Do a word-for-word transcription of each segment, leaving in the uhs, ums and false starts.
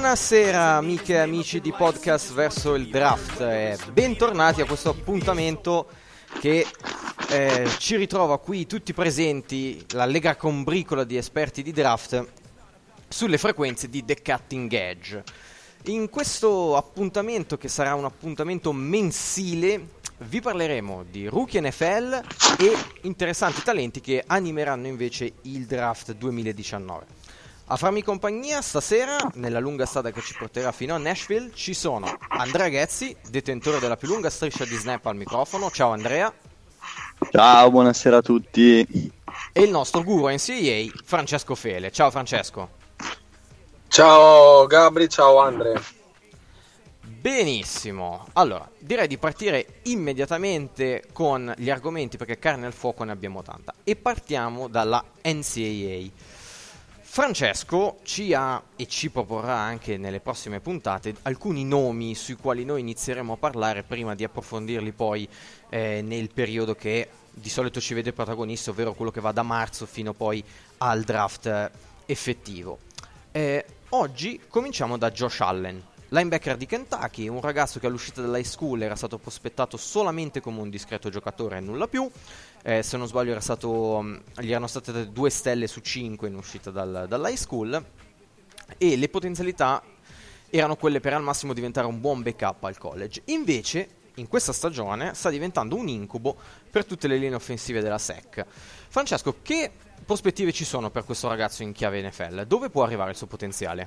Buonasera amiche e amici di Podcast Verso il Draft, eh, bentornati a questo appuntamento che eh, ci ritrova qui tutti presenti, la lega combricola di esperti di draft, sulle frequenze di The Cutting Edge. In questo appuntamento, che sarà un appuntamento mensile, vi parleremo di rookie N F L e interessanti talenti che animeranno invece il draft duemiladiciannove. A farmi compagnia stasera, nella lunga strada che ci porterà fino a Nashville, ci sono Andrea Ghezzi, detentore della più lunga striscia di snap al microfono. Ciao Andrea. Ciao, buonasera a tutti. E il nostro guru N C A A, Francesco Fele. Ciao Francesco. Ciao Gabri, ciao Andrea. Benissimo, allora direi di partire immediatamente con gli argomenti, perché carne al fuoco ne abbiamo tanta, e partiamo dalla N C A A. Francesco ci ha e ci proporrà anche nelle prossime puntate alcuni nomi sui quali noi inizieremo a parlare prima di approfondirli poi eh, nel periodo che di solito ci vede protagonista, ovvero quello che va da marzo fino poi al draft eh, effettivo. Eh, oggi cominciamo da Josh Allen, linebacker di Kentucky, un ragazzo che all'uscita dall'high school era stato prospettato solamente come un discreto giocatore e nulla più. Eh, se non sbaglio era stato, gli erano state date due stelle su cinque in uscita dal, dall'high school, e le potenzialità erano quelle per al massimo diventare un buon backup al college. Invece in questa stagione sta diventando un incubo per tutte le linee offensive della S E C. Francesco, che prospettive ci sono per questo ragazzo in chiave N F L? Dove può arrivare il suo potenziale?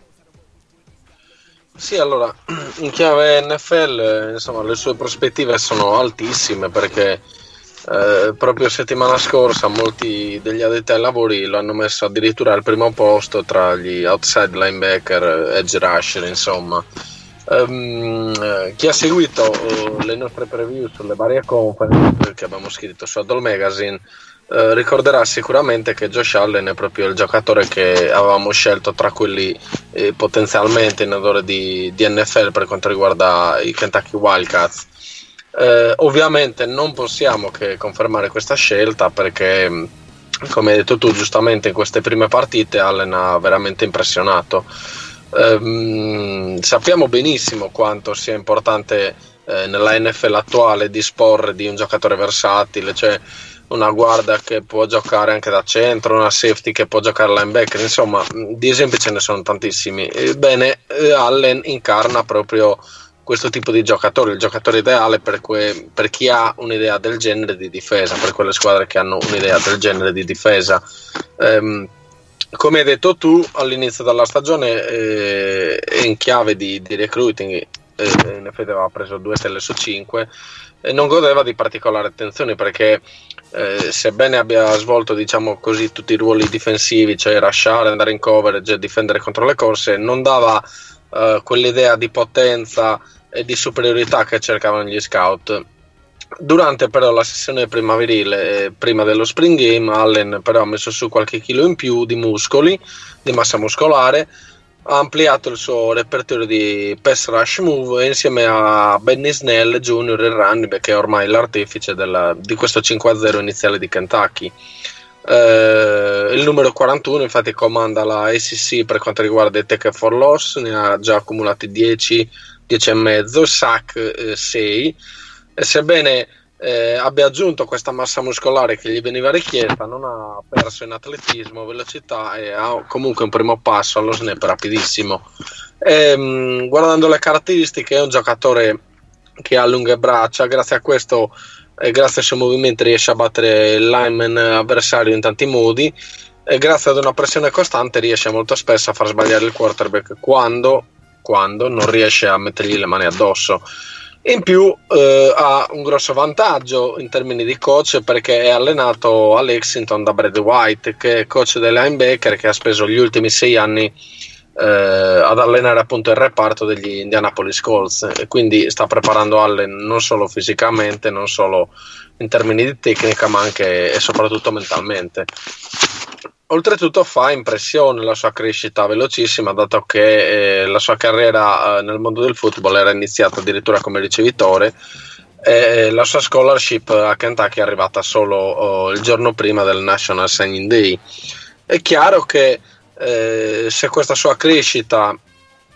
Sì, allora, in chiave N F L, insomma, le sue prospettive sono altissime, perché eh, proprio settimana scorsa molti degli addetti ai lavori lo hanno messo addirittura al primo posto tra gli outside linebacker, edge rusher, insomma. Um, chi ha seguito uh, le nostre preview sulle varie conference che abbiamo scritto su Adol Magazine Uh, ricorderà sicuramente che Josh Allen è proprio il giocatore che avevamo scelto tra quelli eh, potenzialmente in odore di, di N F L per quanto riguarda i Kentucky Wildcats. Uh, ovviamente non possiamo che confermare questa scelta, perché, come hai detto tu giustamente, in queste prime partite Allen ha veramente impressionato. Um, sappiamo benissimo quanto sia importante eh, nella N F L attuale disporre di un giocatore versatile, cioè una guardia che può giocare anche da centro, una safety che può giocare linebacker, insomma di esempi ce ne sono tantissimi. Ebbene, Allen incarna proprio questo tipo di giocatore, il giocatore ideale per, que- per chi ha un'idea del genere di difesa, per quelle squadre che hanno un'idea del genere di difesa. Ehm, come hai detto tu, all'inizio della stagione eh, in chiave di, di recruiting eh, in effetti aveva preso due stelle su cinque e non godeva di particolare attenzione, perché Eh, sebbene abbia svolto, diciamo così, tutti i ruoli difensivi, cioè rushare, andare in coverage e difendere contro le corse, non dava eh, quell'idea di potenza e di superiorità che cercavano gli scout. Durante però la sessione primaverile, eh, prima dello spring game, Allen però ha messo su qualche chilo in più di muscoli, di massa muscolare, ha ampliato il suo repertorio di pass rush move, e insieme a Benny Snell Junior, il running back, che è ormai l'artefice della, di questo cinque a zero iniziale di Kentucky. Eh, il numero quarantuno infatti comanda la A C C per quanto riguarda i tackle for loss, ne ha già accumulati dieci, dieci e mezzo, sack eh, sei, e sebbene Eh, abbia aggiunto questa massa muscolare che gli veniva richiesta, non ha perso in atletismo, velocità, e ha comunque un primo passo allo snap rapidissimo. E, mh, guardando le caratteristiche, è un giocatore che ha lunghe braccia, grazie a questo e grazie ai suoi movimenti riesce a battere il lineman avversario in tanti modi, e grazie ad una pressione costante riesce molto spesso a far sbagliare il quarterback quando, quando non riesce a mettergli le mani addosso. In più eh, ha un grosso vantaggio in termini di coach, perché è allenato a Lexington da Brad White, che è coach dei linebacker, che ha speso gli ultimi sei anni eh, ad allenare appunto il reparto degli Indianapolis Colts, e quindi sta preparando Allen non solo fisicamente, non solo in termini di tecnica, ma anche e soprattutto mentalmente. Oltretutto fa impressione la sua crescita velocissima, dato che eh, la sua carriera eh, nel mondo del football era iniziata addirittura come ricevitore, e la sua scholarship a Kentucky è arrivata solo oh, il giorno prima del National Signing Day. È chiaro che eh, se questa sua crescita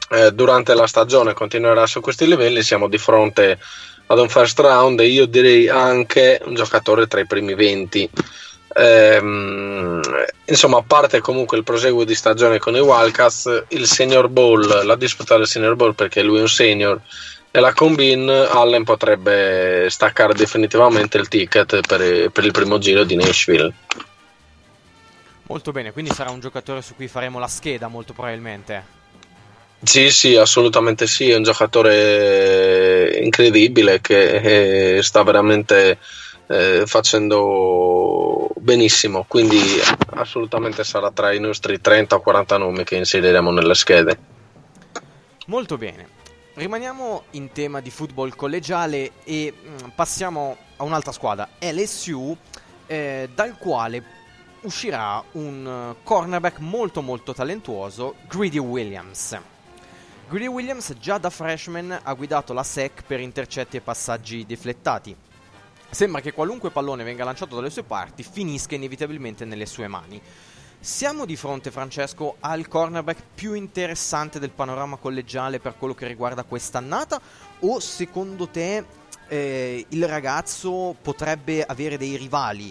eh, durante la stagione continuerà su questi livelli, siamo di fronte ad un first round e io direi anche un giocatore tra i primi venti. Ehm, insomma, a parte comunque il proseguo di stagione con i Wildcats, il Senior Bowl, la disputa del Senior Bowl, perché lui è un senior, e la Combine, Allen potrebbe staccare definitivamente il ticket per, per il primo giro di Nashville. Molto bene, quindi sarà un giocatore su cui faremo la scheda molto probabilmente. Sì, sì, assolutamente sì, è un giocatore incredibile che eh, sta veramente eh, facendo benissimo, quindi assolutamente sarà tra i nostri trenta o quaranta nomi che inseriremo nelle schede. Molto bene, rimaniamo in tema di football collegiale e mh, passiamo a un'altra squadra, L S U, eh, dal quale uscirà un cornerback molto molto talentuoso, Greedy Williams. Greedy Williams già da freshman ha guidato la S E C per intercetti e passaggi deflettati. Sembra che qualunque pallone venga lanciato dalle sue parti finisca inevitabilmente nelle sue mani. Siamo di fronte, Francesco, al cornerback più interessante del panorama collegiale per quello che riguarda quest'annata, o secondo te eh, il ragazzo potrebbe avere dei rivali?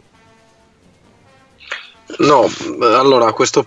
No, allora a questo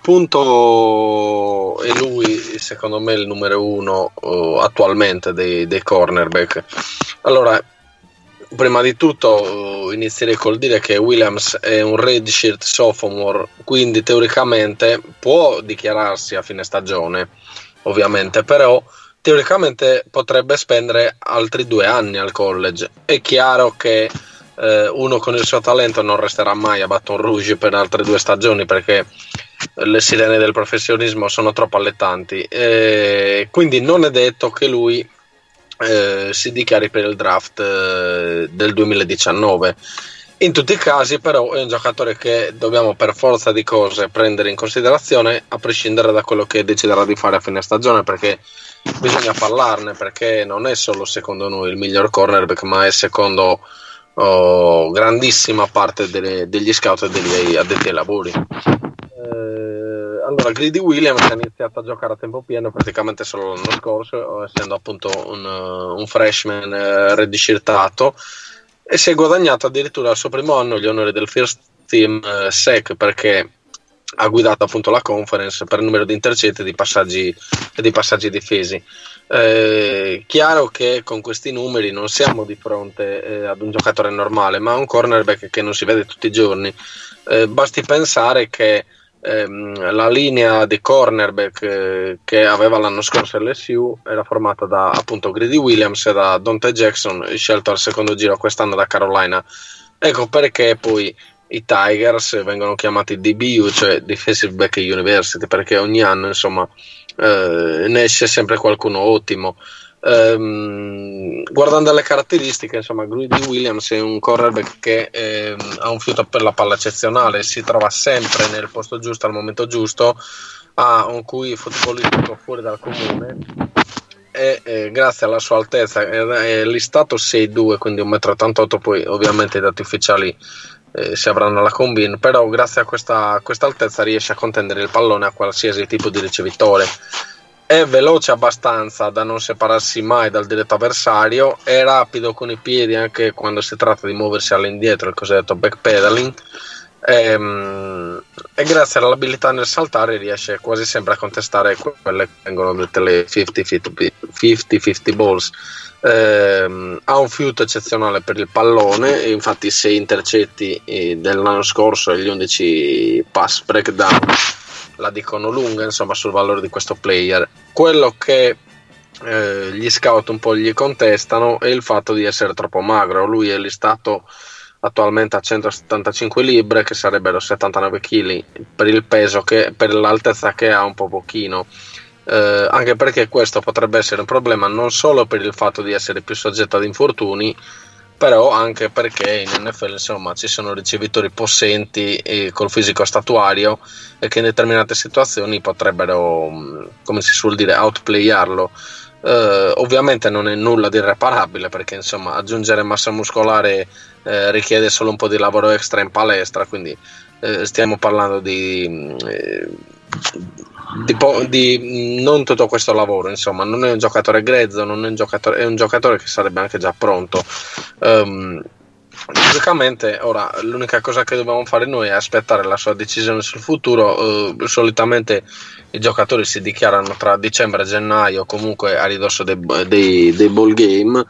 punto è lui secondo me il numero uno uh, attualmente dei, dei cornerback. Allora, prima di tutto uh, inizierei col dire che Williams è un redshirt sophomore, quindi teoricamente può dichiararsi a fine stagione, ovviamente, però teoricamente potrebbe spendere altri due anni al college. È chiaro che uno con il suo talento non resterà mai a Baton Rouge per altre due stagioni, perché le sirene del professionismo sono troppo allettanti, e quindi non è detto che lui eh, si dichiari per il draft eh, del duemiladiciannove. In tutti i casi però è un giocatore che dobbiamo per forza di cose prendere in considerazione, a prescindere da quello che deciderà di fare a fine stagione, perché bisogna parlarne, perché non è solo secondo noi il miglior cornerback, ma è secondo Oh, grandissima parte delle, degli scout e degli addetti ai lavori. Eh, allora, Greedy Williams ha iniziato a giocare a tempo pieno praticamente solo l'anno scorso, essendo appunto un, un freshman eh, redishirtato, e si è guadagnato addirittura al suo primo anno gli onori del first team eh, S E C, perché ha guidato appunto la conference per numero di intercetti e di passaggi, e di passaggi difesi. Eh, chiaro che con questi numeri non siamo di fronte eh, ad un giocatore normale, ma a un cornerback che non si vede tutti i giorni. Eh, basti pensare che ehm, la linea di cornerback eh, che aveva l'anno scorso L S U era formata da appunto Greedy Williams e da Dante Jackson, scelto al secondo giro quest'anno da Carolina. Ecco perché poi i Tigers vengono chiamati D B U, cioè Defensive Back University, perché ogni anno insomma eh, ne esce sempre qualcuno ottimo. Ehm, guardando le caratteristiche, insomma, Greedy Williams è un cornerback che eh, ha un fiuto per la palla eccezionale, si trova sempre nel posto giusto al momento giusto, ha un Q I futbolistico fuori dal comune e eh, grazie alla sua altezza è, è listato sei due, quindi un metro e ottantotto, poi ovviamente i dati ufficiali Eh, si avranno alla combine, però grazie a questa, a questa altezza riesce a contendere il pallone a qualsiasi tipo di ricevitore. È veloce abbastanza da non separarsi mai dal diretto avversario, è rapido con i piedi anche quando si tratta di muoversi all'indietro, il cosiddetto backpedaling, e, e grazie all'abilità nel saltare riesce quasi sempre a contestare quelle che vengono dette le cinquanta cinquanta balls. Eh, ha un fiuto eccezionale per il pallone, e infatti sei intercetti eh, dell'anno scorso e gli undici pass breakdown la dicono lunga, insomma, sul valore di questo player. Quello che eh, gli scout un po' gli contestano è il fatto di essere troppo magro. Lui è listato attualmente a centosettantacinque libbre, che sarebbero settantanove chili, per il peso che, per l'altezza che ha, un po' pochino. Eh, anche perché questo potrebbe essere un problema non solo per il fatto di essere più soggetto ad infortuni, però anche perché in N F L insomma ci sono ricevitori possenti e col fisico statuario, e che in determinate situazioni potrebbero, come si suol dire, outplayarlo. Eh, ovviamente non è nulla di irreparabile, perché insomma aggiungere massa muscolare eh, richiede solo un po' di lavoro extra in palestra, quindi eh, stiamo parlando di eh, di, po- di non tutto questo lavoro, insomma, non è un giocatore grezzo, non è un giocatore, è un giocatore che sarebbe anche già pronto. Um, Logicamente, ora l'unica cosa che dobbiamo fare noi è aspettare la sua decisione sul futuro. Uh, solitamente i giocatori si dichiarano tra dicembre e gennaio, comunque a ridosso dei, dei, dei ball game.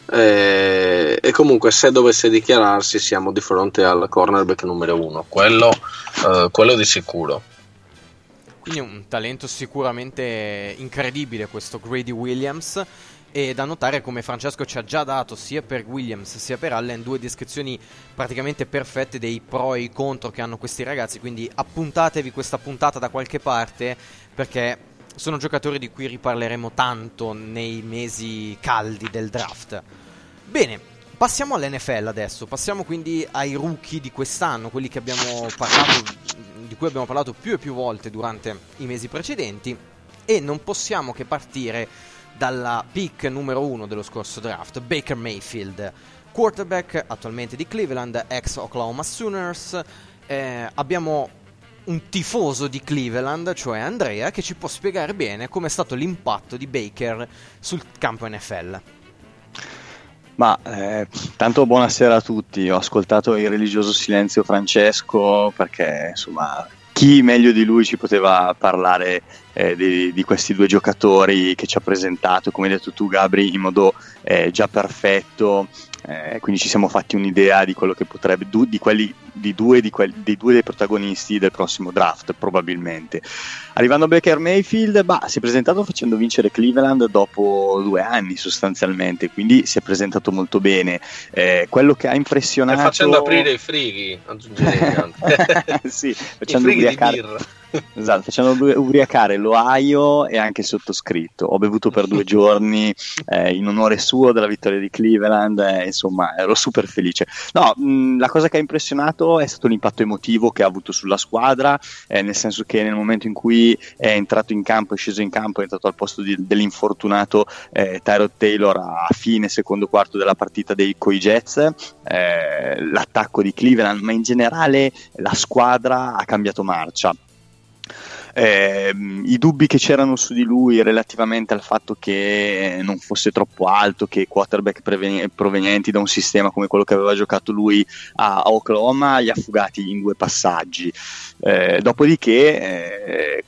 Eh, e comunque, se dovesse dichiararsi, siamo di fronte al cornerback numero uno, quello, uh, quello di sicuro. Quindi un talento sicuramente incredibile questo Grady Williams. E da notare come Francesco ci ha già dato sia per Williams sia per Allen due descrizioni praticamente perfette dei pro e i contro che hanno questi ragazzi, quindi appuntatevi questa puntata da qualche parte, perché sono giocatori di cui riparleremo tanto nei mesi caldi del draft. Bene, passiamo all'N F L adesso, passiamo quindi ai rookie di quest'anno, quelli che abbiamo parlato, di cui abbiamo parlato più e più volte durante i mesi precedenti, e non possiamo che partire dalla pick numero uno dello scorso draft, Baker Mayfield, quarterback attualmente di Cleveland, ex Oklahoma Sooners. Eh, abbiamo un tifoso di Cleveland, cioè Andrea, che ci può spiegare bene com'è stato l'impatto di Baker sul campo N F L. Ma eh, tanto buonasera a tutti, ho ascoltato il religioso silenzio Francesco, perché insomma chi meglio di lui ci poteva parlare eh, di, di questi due giocatori che ci ha presentato, come hai detto tu Gabri, in modo eh, già perfetto, eh, quindi ci siamo fatti un'idea di quello che potrebbe, du, di quelli di due, di quelli, di due dei protagonisti del prossimo draft probabilmente. Arrivando a Baker Mayfield, bah, si è presentato facendo vincere Cleveland dopo due anni sostanzialmente, quindi si è presentato molto bene. Eh, quello che ha impressionato, e facendo aprire i frighi, aggiungerei sì, facendo ubriacare, esatto, facendo ubriacare l'Ohio e anche il sottoscritto. Ho bevuto per due giorni eh, in onore suo della vittoria di Cleveland, eh, insomma ero super felice. No, mh, la cosa che ha impressionato è stato l'impatto emotivo che ha avuto sulla squadra, eh, nel senso che nel momento in cui è entrato in campo, è sceso in campo, è entrato al posto di, dell'infortunato eh, Tyrod Taylor a fine secondo quarto della partita dei coi Jets, eh, l'attacco di Cleveland, ma in generale la squadra ha cambiato marcia. Eh, i dubbi che c'erano su di lui relativamente al fatto che non fosse troppo alto, che quarterback preven- provenienti da un sistema come quello che aveva giocato lui a, a Oklahoma, li ha fugati in due passaggi. Eh, dopodiché eh,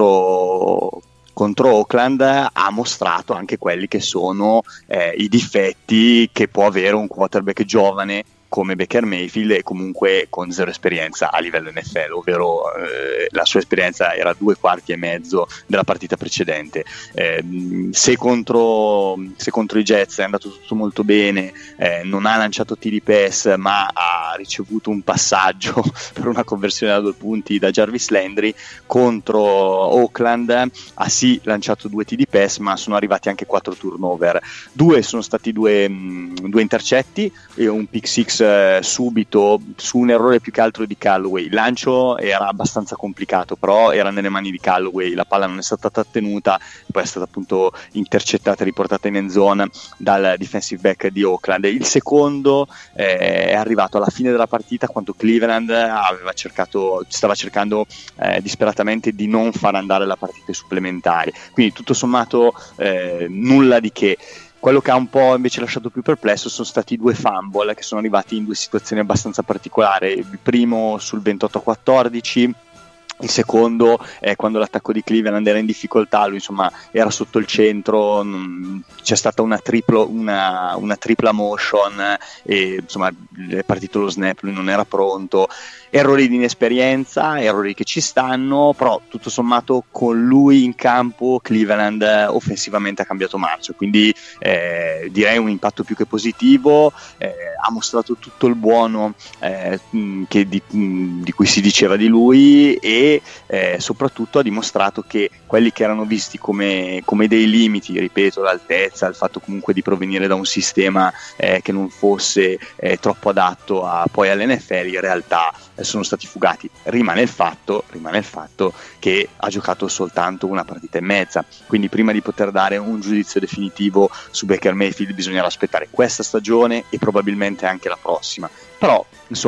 contro contro Oakland ha mostrato anche quelli che sono eh, i difetti che può avere un quarterback giovane come Baker Mayfield, e comunque con zero esperienza a livello N F L, ovvero eh, la sua esperienza era due quarti e mezzo della partita precedente. Eh, se, contro, se contro i Jets è andato tutto molto bene, eh, non ha lanciato tiri pass, ma ha ricevuto un passaggio per una conversione da due punti da Jarvis Landry. Contro Oakland ha sì lanciato due tiri pass, ma sono arrivati anche quattro turnover. Due sono stati due, mh, due intercetti e un pick six subito su un errore più che altro di Callaway. Il lancio era abbastanza complicato, però era nelle mani di Callaway, la palla non è stata trattenuta, poi è stata appunto intercettata e riportata in end zone dal defensive back di Oakland. Il secondo eh, è arrivato alla fine della partita, quando Cleveland aveva cercato, stava cercando eh, disperatamente di non far andare la partita ai supplementari, quindi tutto sommato eh, nulla di che. Quello che ha un po' invece lasciato più perplesso sono stati i due fumble che sono arrivati in due situazioni abbastanza particolari. Il primo sul ventotto a quattordici, il secondo è quando l'attacco di Cleveland era in difficoltà, lui insomma era sotto il centro, c'è stata una, triplo, una, una tripla motion e insomma è partito lo snap, lui non era pronto. Errori di inesperienza, errori che ci stanno, però tutto sommato con lui in campo Cleveland offensivamente ha cambiato marcia, quindi eh, direi un impatto più che positivo. Eh, ha mostrato tutto il buono eh, che di, di cui si diceva di lui, e eh, soprattutto ha dimostrato che quelli che erano visti come, come dei limiti, ripeto, l'altezza, il fatto comunque di provenire da un sistema eh, che non fosse eh, troppo adatto a, poi all'N F L, in realtà sono stati fugati. Rimane il fatto, rimane il fatto che ha giocato soltanto una partita e mezza, quindi prima di poter dare un giudizio definitivo su Baker Mayfield bisognerà aspettare questa stagione e probabilmente anche la prossima. Però insomma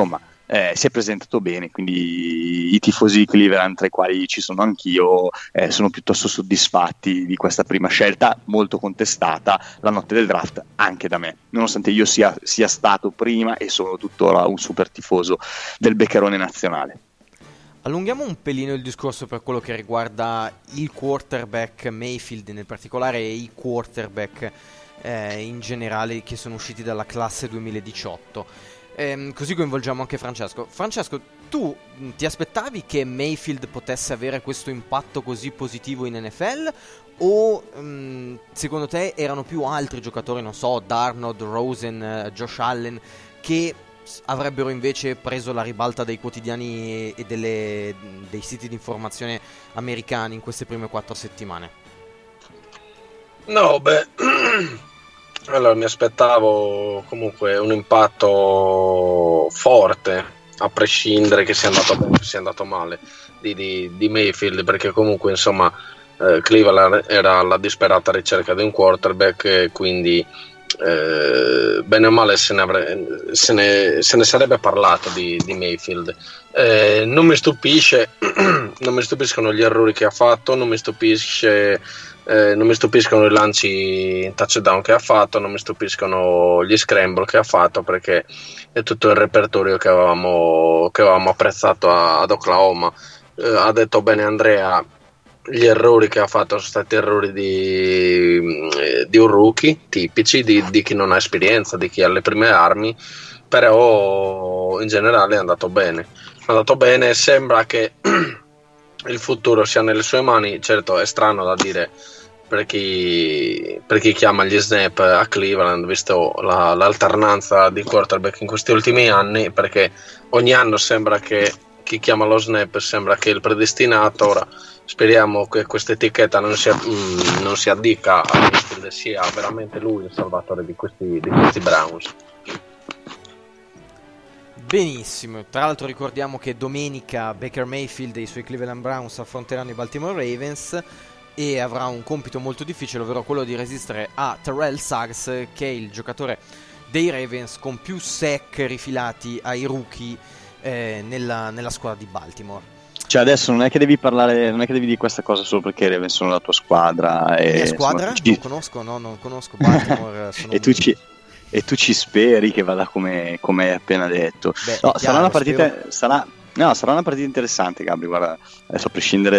eh, si è presentato bene, quindi i tifosi di Cleveland, tra i quali ci sono anch'io, eh, sono piuttosto soddisfatti di questa prima scelta, molto contestata la notte del draft anche da me, nonostante io sia, sia stato prima e sono tuttora un super tifoso del Beccherone nazionale. Allunghiamo un pelino il discorso per quello che riguarda il quarterback Mayfield nel particolare e i quarterback eh, in generale che sono usciti dalla classe duemiladiciotto. Ehm, così coinvolgiamo anche Francesco. Francesco, tu ti aspettavi che Mayfield potesse avere questo impatto così positivo in N F L o mh, secondo te erano più altri giocatori, non so, Darnold, Rosen, Josh Allen, che avrebbero invece preso la ribalta dei quotidiani e delle, dei siti di informazione americani in queste prime quattro settimane? No, beh, allora mi aspettavo comunque un impatto forte, a prescindere che sia andato bene o sia andato male, di, di, di Mayfield, perché comunque insomma eh, Cleveland era alla disperata ricerca di un quarterback e quindi Eh, bene o male se ne, avre- se ne, se ne sarebbe parlato di, di Mayfield. Eh, non mi stupisce non mi stupiscono gli errori che ha fatto, non mi stupisce eh, non mi stupiscono i lanci in touchdown che ha fatto, non mi stupiscono gli scramble che ha fatto, perché è tutto il repertorio che avevamo, che avevamo apprezzato a, ad Oklahoma. Eh, ha detto bene Andrea, gli errori che ha fatto sono stati errori di, di un rookie, tipici di, di chi non ha esperienza, di chi ha le prime armi, però in generale è andato bene. È andato bene, sembra che il futuro sia nelle sue mani. Certo è strano da dire per chi, per chi chiama gli snap a Cleveland, visto la, l'alternanza di quarterback in questi ultimi anni, perché ogni anno sembra che chi chiama lo snap sembra che è il predestinato. Ora speriamo che questa etichetta non si, mh, non si addica a Mayfield, sia veramente lui il salvatore di questi, di questi Browns. Benissimo, tra l'altro ricordiamo che domenica Baker Mayfield e i suoi Cleveland Browns affronteranno i Baltimore Ravens e avrà un compito molto difficile, ovvero quello di resistere a Terrell Suggs, che è il giocatore dei Ravens con più sack rifilati ai rookie eh, nella, nella squadra di Baltimore. Cioè adesso non è che devi parlare, non è che devi dire questa cosa solo perché Ravens sono la tua squadra. E, Mia squadra? Insomma, ci... Non conosco, no, non conosco Baltimore. Sono e, tu ci, e tu ci speri che vada come, come hai appena detto. Beh, no, chiaro, sarà una partita, spero... sarà, no, sarà una partita interessante, Gabri. Guarda, adesso a prescindere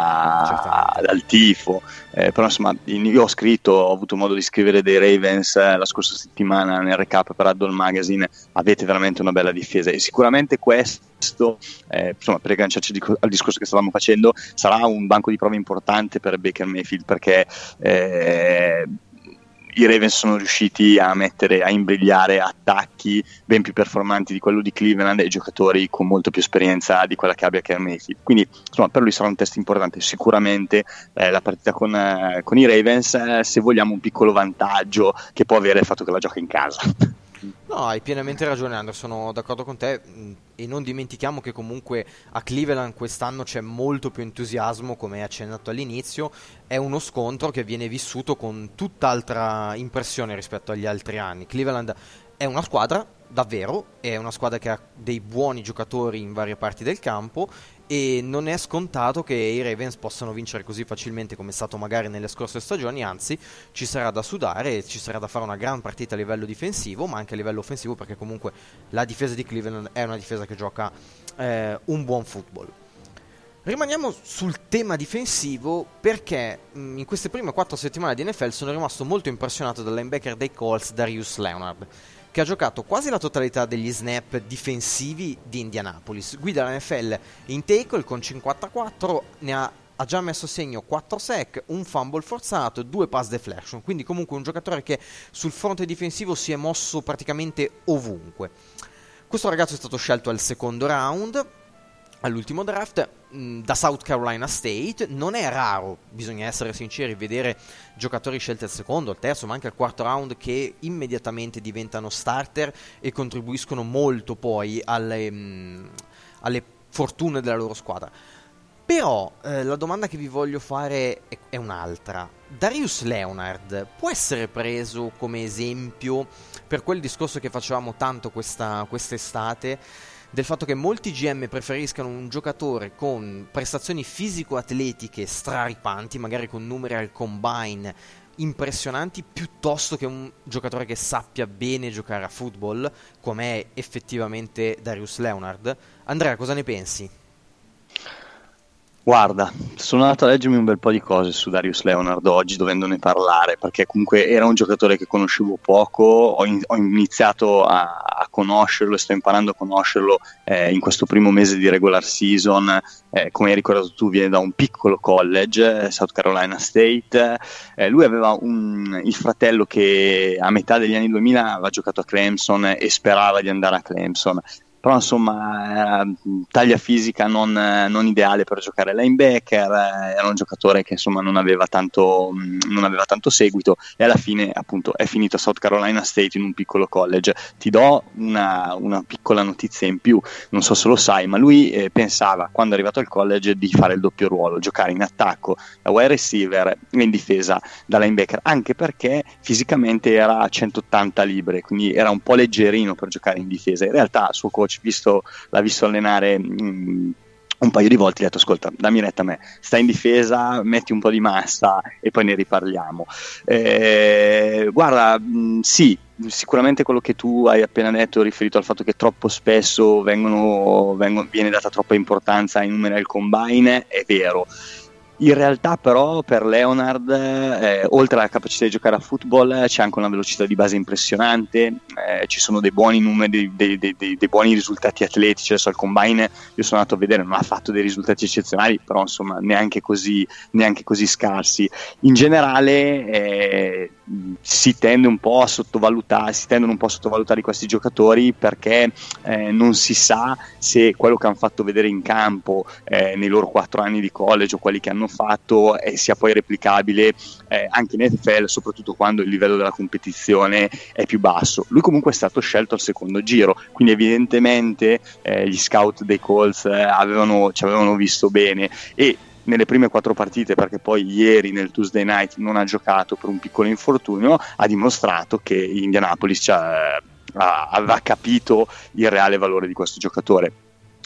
da, dal tifo, eh, però insomma io ho scritto, ho avuto modo di scrivere dei Ravens eh, la scorsa settimana nel recap per Addle Magazine. Avete veramente una bella difesa e sicuramente questo, eh, insomma, per agganciarci al discorso che stavamo facendo, sarà un banco di prova importante per Baker Mayfield, perché eh, i Ravens sono riusciti a mettere, a imbrigliare attacchi ben più performanti di quello di Cleveland e giocatori con molto più esperienza di quella che abbia Baker Mayfield. Quindi insomma per lui sarà un test importante. Sicuramente eh, la partita con, eh, con i Ravens, eh, se vogliamo, un piccolo vantaggio che può avere il fatto che la gioca in casa. No, hai pienamente ragione, Anderson, sono d'accordo con te, e non dimentichiamo che comunque a Cleveland quest'anno c'è molto più entusiasmo, come hai accennato all'inizio. È uno scontro che viene vissuto con tutt'altra impressione rispetto agli altri anni. Cleveland è una squadra, davvero, è una squadra che ha dei buoni giocatori in varie parti del campo e non è scontato che i Ravens possano vincere così facilmente come è stato magari nelle scorse stagioni. Anzi, ci sarà da sudare, ci sarà da fare una gran partita a livello difensivo, ma anche a livello offensivo, perché comunque la difesa di Cleveland è una difesa che gioca eh, un buon football. Rimaniamo sul tema difensivo, perché mh, in queste prime quattro settimane di N F L sono rimasto molto impressionato dal linebacker dei Colts Darius Leonard, che ha giocato quasi la totalità degli snap difensivi di Indianapolis. Guida la N F L in tackle con cinquantaquattro, ne ha, ha già messo a segno quattro sack, un fumble forzato, due pass deflection, quindi comunque un giocatore che sul fronte difensivo si è mosso praticamente ovunque. Questo ragazzo è stato scelto al secondo round, all'ultimo draft, mh, da South Carolina State. Non è raro, bisogna essere sinceri, vedere giocatori scelti al secondo, al terzo, ma anche al quarto round che immediatamente diventano starter e contribuiscono molto poi alle, mh, alle fortune della loro squadra. Però eh, la domanda che vi voglio fare è, è un'altra. Darius Leonard può essere preso come esempio per quel discorso che facevamo tanto questa quest'estate del fatto che molti G M preferiscano un giocatore con prestazioni fisico-atletiche straripanti, magari con numeri al combine impressionanti, piuttosto che un giocatore che sappia bene giocare a football, come è effettivamente Darius Leonard. Andrea, cosa ne pensi? Guarda, sono andato a leggermi un bel po' di cose su Darius Leonard oggi, dovendone parlare, perché comunque era un giocatore che conoscevo poco, ho, in, ho iniziato a, a conoscerlo e sto imparando a conoscerlo eh, in questo primo mese di regular season. Eh, come hai ricordato tu, viene da un piccolo college, South Carolina State. Eh, lui aveva un, il fratello che a metà degli anni duemila aveva giocato a Clemson e sperava di andare a Clemson. Però insomma eh, taglia fisica non, non ideale per giocare linebacker, eh, era un giocatore che insomma non aveva tanto non aveva tanto seguito e alla fine appunto è finito a South Carolina State in un piccolo college. Ti do una, una piccola notizia in più, non so se lo sai, ma lui eh, pensava quando è arrivato al college di fare il doppio ruolo, giocare in attacco da wide receiver e in difesa da linebacker, anche perché fisicamente era a centottanta libbre, quindi era un po' leggerino per giocare in difesa. In realtà il suo coach Visto, l'ha visto allenare mh, un paio di volte, gli ha detto ascolta, dammi retta a me, stai in difesa, metti un po' di massa e poi ne riparliamo. Eh, guarda, mh, sì, sicuramente quello che tu hai appena detto riferito al fatto che troppo spesso vengono, vengono, viene data troppa importanza ai numeri al combine, è vero. In realtà però per Leonard, eh, oltre alla capacità di giocare a football, c'è anche una velocità di base impressionante, eh, ci sono dei buoni numeri, dei, dei, dei, dei buoni risultati atletici. Adesso al combine io sono andato a vedere, non ha fatto dei risultati eccezionali, però insomma neanche così, neanche così scarsi. In generale eh, si tende un po' a sottovalutare, si tendono un po' a sottovalutare questi giocatori perché eh, non si sa se quello che hanno fatto vedere in campo eh, nei loro quattro anni di college o quelli che hanno fatto eh, sia poi replicabile eh, anche in N F L, soprattutto quando il livello della competizione è più basso. Lui comunque è stato scelto al secondo giro, quindi evidentemente eh, gli scout dei Colts eh, avevano, ci avevano visto bene, e nelle prime quattro partite, perché poi ieri nel Tuesday Night non ha giocato per un piccolo infortunio, ha dimostrato che Indianapolis cioè, ha, aveva capito il reale valore di questo giocatore.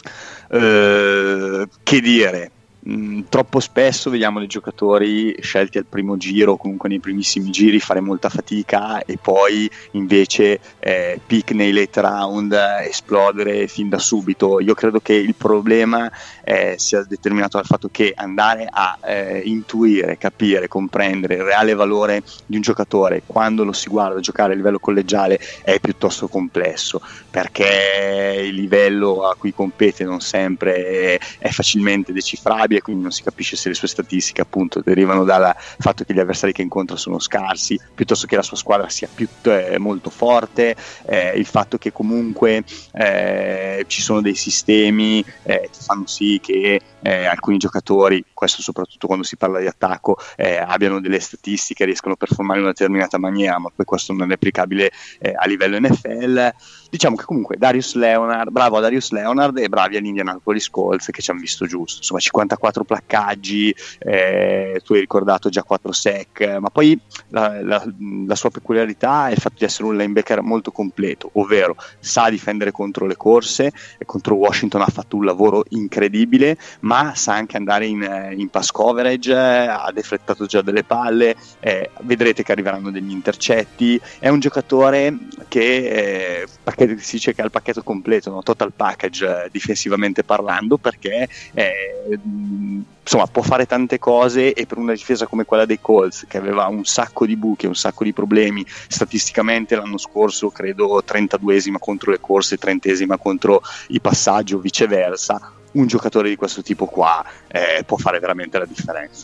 Eh, che dire, mh, troppo spesso vediamo dei giocatori scelti al primo giro, comunque nei primissimi giri, fare molta fatica e poi invece eh, pick nei late round, eh, esplodere fin da subito. Io credo che il problema eh, sia determinato dal fatto che andare a eh, intuire, capire, comprendere il reale valore di un giocatore quando lo si guarda giocare a livello collegiale è piuttosto complesso, perché il livello a cui compete non sempre è, è facilmente decifrabile, quindi non si capisce se le sue statistiche appunto derivano dal fatto che gli avversari che incontra sono scarsi, piuttosto che la sua squadra sia più, eh, molto forte, eh, il fatto che comunque eh, ci sono dei sistemi eh, che fanno sì che eh, alcuni giocatori, questo soprattutto quando si parla di attacco, eh, abbiano delle statistiche, riescono a performare in una determinata maniera, ma poi questo non è applicabile eh, a livello N F L. Diciamo che comunque Darius Leonard, bravo a Darius Leonard e bravi agli Indianapolis Colts che ci hanno visto giusto, insomma cinquantaquattro placcaggi, eh, tu hai ricordato già quattro sack, ma poi la, la, la sua peculiarità è il fatto di essere un linebacker molto completo, ovvero sa difendere contro le corse, e contro Washington ha fatto un lavoro incredibile, ma sa anche andare in, in pass coverage, ha deflettato già delle palle, eh, vedrete che arriveranno degli intercetti, è un giocatore che eh, perché si dice che ha il pacchetto completo, no? Total package eh, difensivamente parlando, perché eh, insomma può fare tante cose, e per una difesa come quella dei Colts che aveva un sacco di buchi, un sacco di problemi statisticamente l'anno scorso, credo trentaduesima contro le corse, trentesima contro i passaggi o viceversa, un giocatore di questo tipo qua eh, può fare veramente la differenza.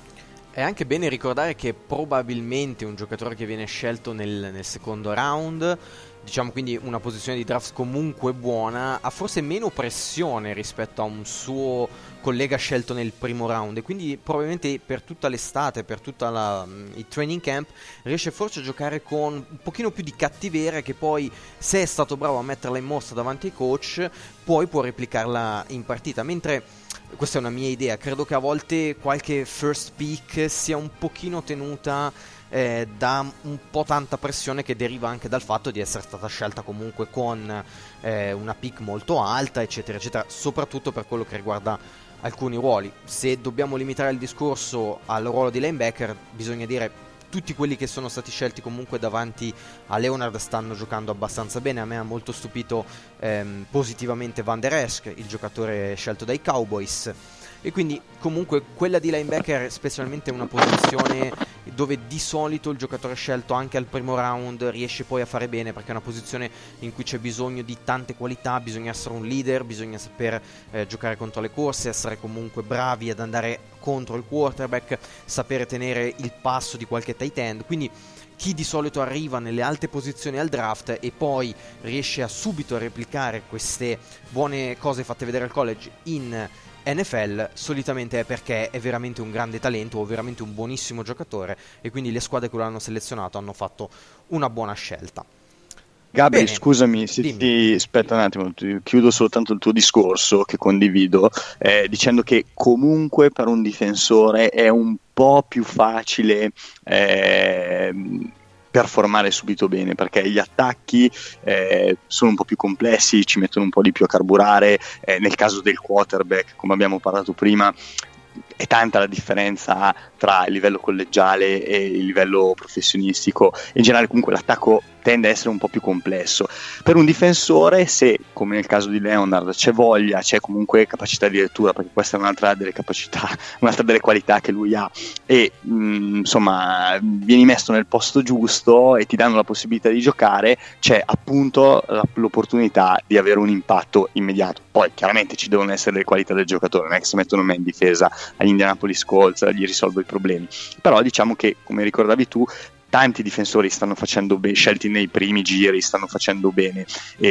È anche bene ricordare che probabilmente un giocatore che viene scelto nel, nel secondo round, diciamo quindi una posizione di draft comunque buona, ha forse meno pressione rispetto a un suo collega scelto nel primo round, e quindi probabilmente per tutta l'estate, per tutta la, il training camp, riesce forse a giocare con un pochino più di cattiveria, che poi, se è stato bravo a metterla in mostra davanti ai coach, poi può replicarla in partita. Mentre, questa è una mia idea, credo che a volte qualche first pick sia un pochino tenuta eh, dà un po' tanta pressione che deriva anche dal fatto di essere stata scelta comunque con eh, una pick molto alta, eccetera eccetera, soprattutto per quello che riguarda alcuni ruoli. Se dobbiamo limitare il discorso al ruolo di linebacker, bisogna dire tutti quelli che sono stati scelti comunque davanti a Leonard stanno giocando abbastanza bene. A me ha molto stupito ehm, positivamente Van Der Esch, il giocatore scelto dai Cowboys, e quindi comunque quella di linebacker specialmente è una posizione dove di solito il giocatore scelto anche al primo round riesce poi a fare bene, perché è una posizione in cui c'è bisogno di tante qualità, bisogna essere un leader, bisogna saper eh, giocare contro le corse, essere comunque bravi ad andare contro il quarterback, sapere tenere il passo di qualche tight end. Quindi chi di solito arriva nelle alte posizioni al draft e poi riesce a subito a replicare queste buone cose fatte vedere al college in N F L solitamente è perché è veramente un grande talento o veramente un buonissimo giocatore, e quindi le squadre che lo hanno selezionato hanno fatto una buona scelta. Gabri, bene, scusami, se ti, aspetta un attimo, ti chiudo soltanto il tuo discorso che condivido, eh, dicendo che comunque per un difensore è un po' più facile eh, performare subito bene, perché gli attacchi eh, sono un po' più complessi, ci mettono un po' di più a carburare, eh, nel caso del quarterback, come abbiamo parlato prima, è tanta la differenza tra il livello collegiale e il livello professionistico. In generale comunque l'attacco tende a essere un po' più complesso. Per un difensore, se come nel caso di Leonard c'è voglia, c'è comunque capacità di lettura, perché questa è un'altra delle capacità, un'altra delle qualità che lui ha, e mh, insomma vieni messo nel posto giusto e ti danno la possibilità di giocare, c'è appunto la, l'opportunità di avere un impatto immediato. Poi chiaramente ci devono essere le qualità del giocatore, non è che se mettono me in difesa agli Indianapolis Colts gli risolvo i problemi, però diciamo che, come ricordavi tu, tanti difensori stanno facendo bene, scelti nei primi giri, stanno facendo bene,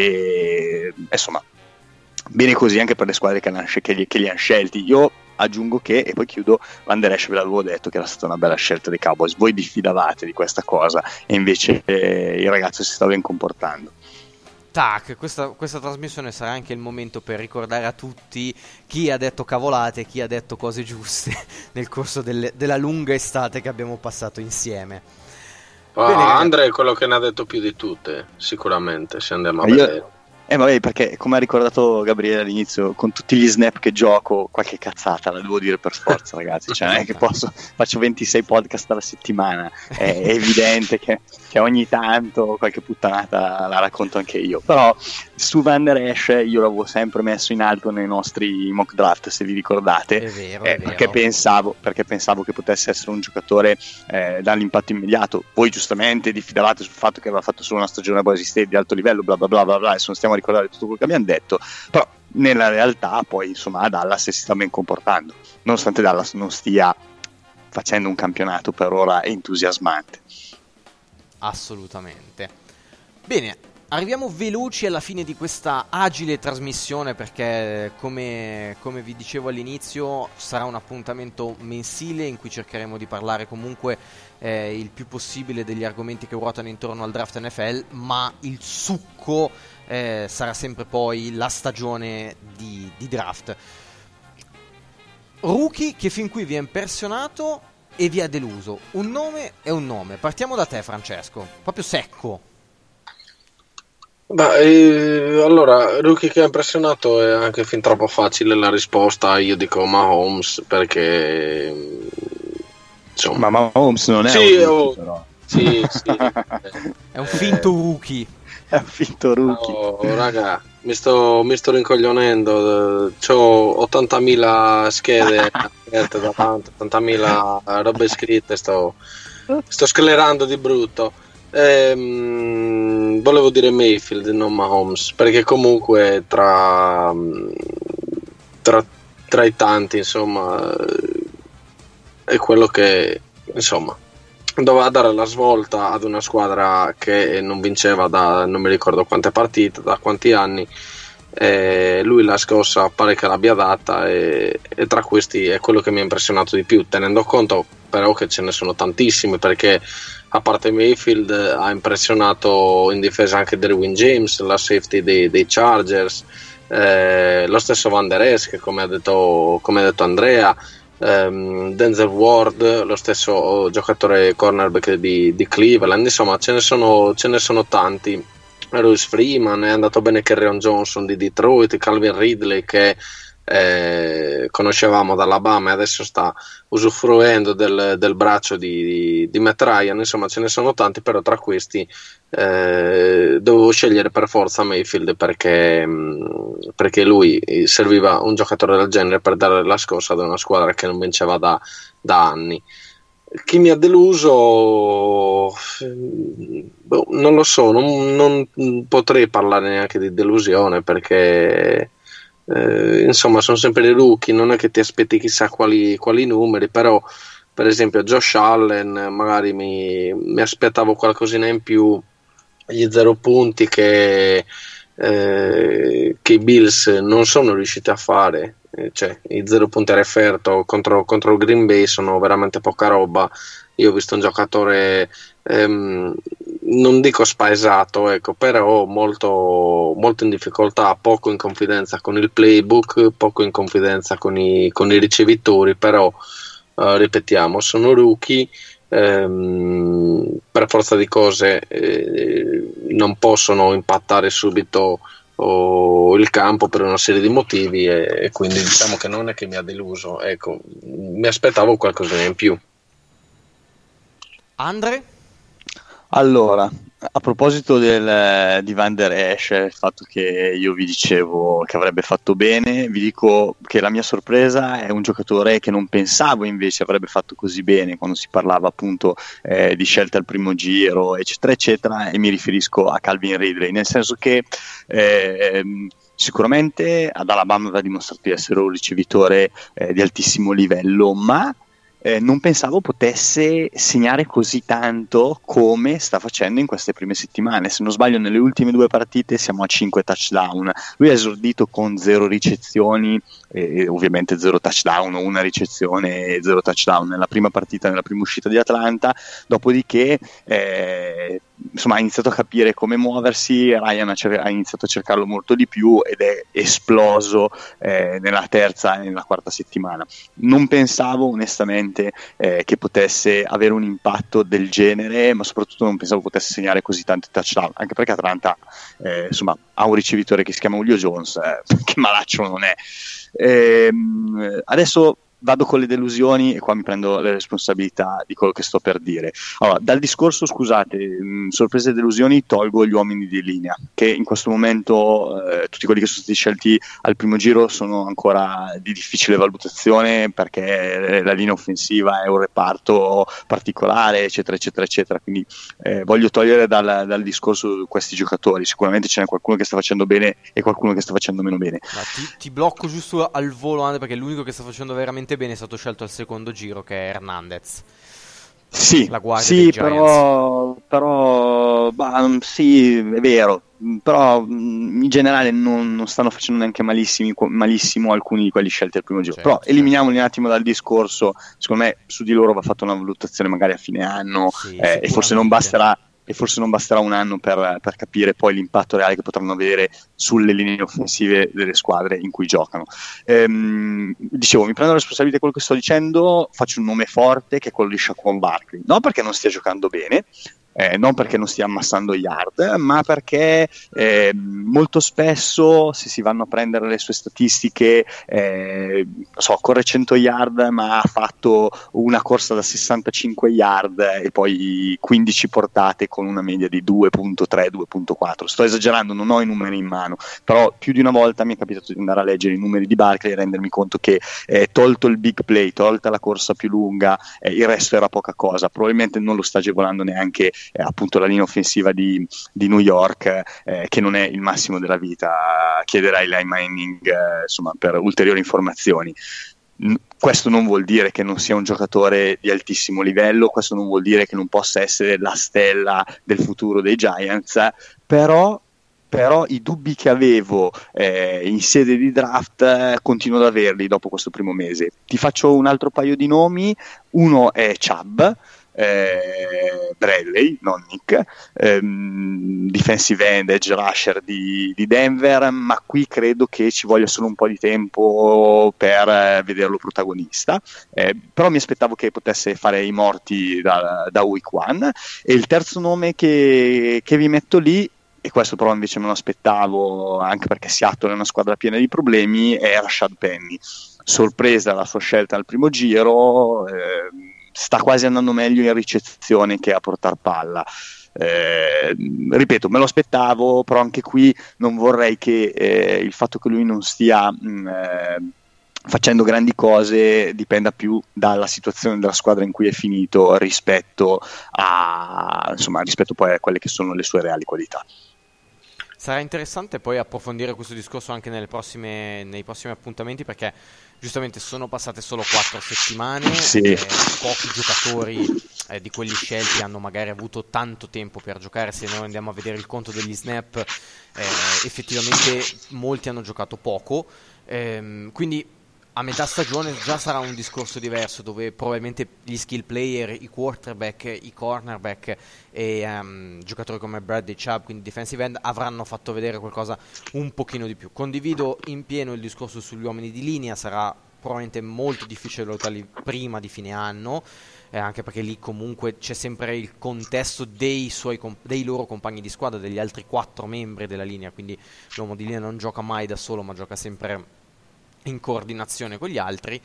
e insomma bene così anche per le squadre che, che, li, che li hanno scelti. Io aggiungo che, e poi chiudo, Van Der Esch ve l'avevo detto che era stata una bella scelta dei Cowboys, voi diffidavate di questa cosa e invece eh, il ragazzo si sta ben comportando. Tac, questa, questa trasmissione sarà anche il momento per ricordare a tutti chi ha detto cavolate, chi ha detto cose giuste nel corso delle, della lunga estate che abbiamo passato insieme. Oh, Bene, Andrea è quello che ne ha detto più di tutte, sicuramente, se andiamo a io, vedere. Eh vabbè, perché come ha ricordato Gabriele all'inizio, con tutti gli snap che gioco, qualche cazzata la devo dire per forza, ragazzi, cioè non è che posso, faccio ventisei podcast alla settimana, è evidente che, che ogni tanto qualche puttanata la racconto anche io, però su Van Der Esch io l'avevo sempre messo in alto nei nostri mock draft, se vi ricordate, è vero, eh, è vero. Perché, pensavo, perché pensavo che potesse essere un giocatore eh, dall'impatto immediato. Voi giustamente diffidavate sul fatto che aveva fatto solo una stagione a Boise State di alto livello, bla bla bla bla bla, adesso non stiamo a ricordare tutto quello che abbiamo detto, però nella realtà poi insomma a Dallas si sta ben comportando, nonostante Dallas non stia facendo un campionato per ora entusiasmante. Assolutamente. Bene, arriviamo veloci alla fine di questa agile trasmissione, perché come, come vi dicevo all'inizio sarà un appuntamento mensile in cui cercheremo di parlare comunque eh, il più possibile degli argomenti che ruotano intorno al draft N F L, ma il succo eh, sarà sempre poi la stagione di, di draft. Rookie che fin qui vi ha impressionato e vi ha deluso, un nome e un nome. Partiamo da te, Francesco, proprio secco. Beh, eh, allora, rookie che ha impressionato è anche fin troppo facile la risposta, io dico Mahomes, perché insomma, ma Mahomes non è sì, un rookie, oh, però. Sì, sì. È un finto rookie. È un finto rookie. Oh, raga, mi sto, mi sto rincoglionendo, c'ho ottantamila schede aperte davanti, ottantamila robe scritte, sto, sto sclerando di brutto. Ehm, volevo dire Mayfield, non Mahomes, perché comunque tra, tra, tra i tanti, insomma, è quello che, insomma, doveva dare la svolta ad una squadra che non vinceva da non mi ricordo quante partite, da quanti anni. E lui la scossa pare che l'abbia data, e, e tra questi è quello che mi ha impressionato di più, tenendo conto però che ce ne sono tantissimi, perché a parte Mayfield ha impressionato in difesa anche Derwin James, la safety dei, dei Chargers, eh, lo stesso Van Der Esch, come ha detto, come ha detto Andrea, ehm, Denzel Ward, lo stesso giocatore cornerback di, di Cleveland, insomma ce ne sono, ce ne sono tanti. Royce Freeman, è andato bene Kerryon Johnson di Detroit, Calvin Ridley che eh, conoscevamo dall'Alabama e adesso sta usufruendo del, del braccio di, di, di Matt Ryan, insomma ce ne sono tanti, però tra questi eh, dovevo scegliere per forza Mayfield perché, mh, perché lui serviva un giocatore del genere per dare la scossa ad una squadra che non vinceva da, da anni. Chi mi ha deluso? Boh, non lo so, non, non potrei parlare neanche di delusione perché eh, insomma sono sempre dei rookie, non è che ti aspetti chissà quali, quali numeri, però per esempio Josh Allen magari mi, mi aspettavo qualcosina in più, gli zero punti che, eh, che i Bills non sono riusciti a fare. Cioè, i zero punti a referto contro, contro il Green Bay sono veramente poca roba. Io ho visto un giocatore ehm, non dico spaesato, ecco, però molto, molto in difficoltà, poco in confidenza con il playbook, poco in confidenza con i, con i ricevitori, però eh, ripetiamo, sono rookie, ehm, per forza di cose eh, non possono impattare subito o il campo per una serie di motivi e, e quindi diciamo che non è che mi ha deluso, ecco, mi aspettavo qualcosa in più. Andre? Allora, a proposito del, di Van Der Esch, il fatto che io vi dicevo che avrebbe fatto bene, vi dico che la mia sorpresa è un giocatore che non pensavo invece avrebbe fatto così bene quando si parlava appunto eh, di scelte al primo giro, eccetera, eccetera, e mi riferisco a Calvin Ridley, nel senso che eh, sicuramente ad Alabama aveva dimostrato di essere un ricevitore eh, di altissimo livello, ma Eh, non pensavo potesse segnare così tanto come sta facendo in queste prime settimane. Se non sbaglio, nelle ultime due partite siamo a cinque touchdown. Lui ha esordito con zero ricezioni e ovviamente zero touchdown, una ricezione e zero touchdown nella prima partita, nella prima uscita di Atlanta. Dopodiché eh, insomma, ha iniziato a capire come muoversi. Ryan ha, cer- ha iniziato a cercarlo molto di più ed è esploso eh, nella terza e nella quarta settimana. Non pensavo onestamente Eh, che potesse avere un impatto del genere, ma soprattutto non pensavo potesse segnare così tanti touchdown, anche perché Atlanta eh, insomma ha un ricevitore che si chiama Julio Jones, eh, che malaccio non è. Eh, adesso vado con le delusioni e qua mi prendo le responsabilità di quello che sto per dire. Allora, dal discorso, scusate, mh, sorprese e delusioni, tolgo gli uomini di linea, che in questo momento eh, tutti quelli che sono stati scelti al primo giro sono ancora di difficile valutazione perché la linea offensiva è un reparto particolare, eccetera, eccetera, eccetera. Quindi eh, voglio togliere dal, dal discorso questi giocatori. Sicuramente ce n'è qualcuno che sta facendo bene e qualcuno che sta facendo meno bene. Ma ti, ti blocco giusto al volo, Andre, perché l'unico che sta facendo veramente bene è stato scelto al secondo giro, che è Hernandez. Sì, la guardia sì, dei Giants. però, però bah, sì, è vero, però in generale non, non stanno facendo neanche malissimi, malissimo alcuni di quelli scelti al primo giro. Certo, però certo. eliminiamoli un attimo dal discorso. Secondo me su di loro va fatta una valutazione magari a fine anno, Sì, eh, e forse non basterà e forse non basterà un anno per, per capire poi l'impatto reale che potranno avere sulle linee offensive delle squadre in cui giocano. Ehm, dicevo, mi prendo la responsabilità di quello che sto dicendo, faccio un nome forte che è quello di Saquon Barkley, non perché non stia giocando bene, Eh, non perché non stia ammassando yard, ma perché eh, molto spesso se si vanno a prendere le sue statistiche, eh, non so, corre cento yard ma ha fatto una corsa da sessantacinque yard e poi quindici portate con una media di due virgola tre due virgola quattro. Sto esagerando, non ho i numeri in mano, però più di una volta mi è capitato di andare a leggere i numeri di Barkley e rendermi conto che eh, tolto il big play, tolta la corsa più lunga, eh, il resto era poca cosa. Probabilmente non lo sta agevolando neanche Eh, appunto la linea offensiva di, di New York, eh, che non è il massimo della vita. Chiederai Eli Manning eh, insomma, per ulteriori informazioni. N- questo non vuol dire che non sia un giocatore di altissimo livello, questo non vuol dire che non possa essere la stella del futuro dei Giants, però però i dubbi che avevo eh, in sede di draft eh, continuo ad averli dopo questo primo mese. Ti faccio un altro paio di nomi. Uno è Chubb, eh, Bradley, non Nick, ehm, defensive end, edge rusher di, di Denver, ma qui credo che ci voglia solo un po' di tempo per eh, vederlo protagonista, eh, però mi aspettavo che potesse fare i morti da, da week one. E il terzo nome che, che vi metto lì, e questo però invece me lo aspettavo anche perché Seattle è una squadra piena di problemi, è Rashad Penny. Sorpresa la sua scelta al primo giro, eh, sta quasi andando meglio in ricezione che a portar palla. Eh, ripeto, me lo aspettavo, però anche qui non vorrei che eh, il fatto che lui non stia mh, eh, facendo grandi cose dipenda più dalla situazione della squadra in cui è finito rispetto a insomma rispetto poi a quelle che sono le sue reali qualità. Sarà interessante poi approfondire questo discorso anche nelle prossime, nei prossimi appuntamenti, perché giustamente sono passate solo quattro settimane, sì. eh, pochi giocatori eh, di quelli scelti hanno magari avuto tanto tempo per giocare. Se noi andiamo a vedere il conto degli snap, eh, effettivamente molti hanno giocato poco, ehm, quindi a metà stagione già sarà un discorso diverso, dove probabilmente gli skill player, i quarterback, i cornerback e um, giocatori come Bradley Chubb, quindi defensive end, avranno fatto vedere qualcosa un pochino di più. Condivido in pieno il discorso sugli uomini di linea, sarà probabilmente molto difficile valutarli prima di fine anno, eh, anche perché lì comunque c'è sempre il contesto dei, suoi comp- dei loro compagni di squadra, degli altri quattro membri della linea, quindi l'uomo di linea non gioca mai da solo, ma gioca sempre in coordinazione con gli altri.